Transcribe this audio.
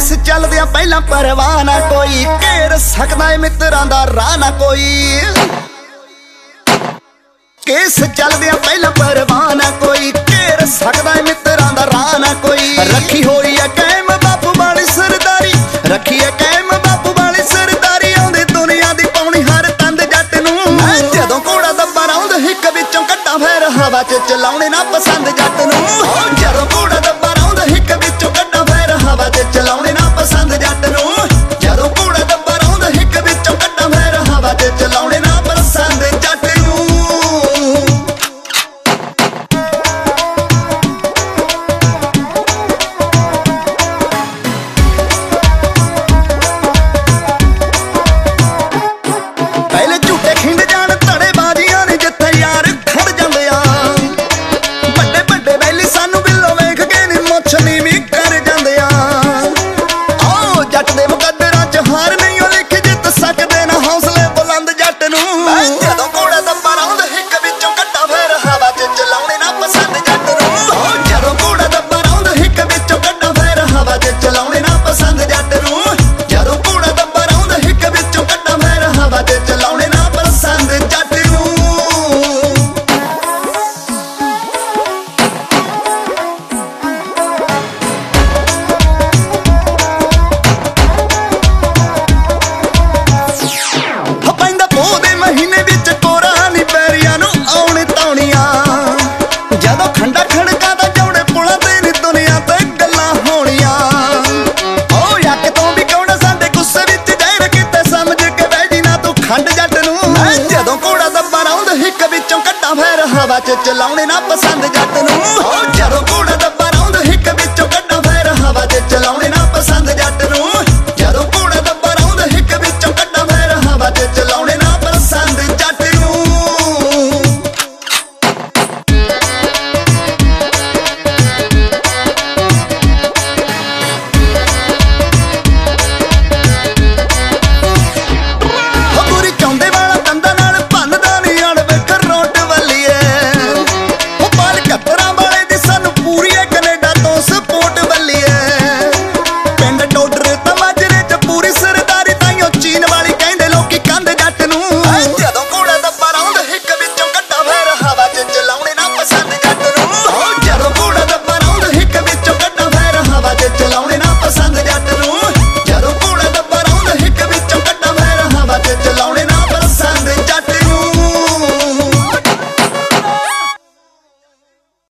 Case चलदियां पहला परवाह ना कोई, घेर सकदा है मित्रां दा राह ना कोई। केस चलदियां पहला परवाह ना कोई, घेर सकदा है मित्रां दा राह ना कोई। रखी होई है कायम बापू वाली सरदारी, रखी है कायम बापू वाली सरदारी। आउंदी दुनिया दी पौनी हर तंद जट नूं, जदों घोड़ा दब्बा रौंद हिक विचों कट्टा फेर हवा च चलाउणे ना पसंद जट नूं। जदों घोड़ा दब्बा रौंद हिक विचों कट्टा फेर हवा च चलाउणे ना पसंद जट नूं। जदों घोड़ा दब्बा रौंद हिक विचों कट्टा फेर हवा च चलाउणे ना पसंद जट नूं। पहले झूठे खिंड जान धड़ेबाजियां ने जिथे यार खड़ जांदे आ, बड़े बड़े बैली सानू बिल्लो वेख के नी मुछ नीवी कर जांदे आ। आओ जट दे मुकद्दरां च हार नहीं ओ लिख जित सकदे ना हौसले बुलंद जट नूं। जदों घोड़ा दब्बा रौंद हिक विचों कट्टा फेर हवा च चलाउणे ना पसंद जट नूं। जदों घोड़ा दब्बा रौंद हिक विचों कट्टा फेर हवा च चलाउणे ना पसंद जट नूं। जदों घोड़ा दब्बा रौंद हिक विचों कट्टा फेर हवा च चलाउणे ना पसंद जट नूं। पैंदा पोह दे महीने विच कोरा नी पैरियां नूं आउणे तौणियां, जदों खंडा खड़का दा जौड़े पुलां ते नी दुनिया ते गल्लां होणियां। ओ यक तों भी कौड़ा साडे गुस्से विच जहर किते समझ के बह जी ना तू खंड जट नूं। जदों घोड़ा दब्बा रौंद हिक विचों कट्टा फेर हवा च चलाउणे ना पसंद जट नूं। जदों घोड़ा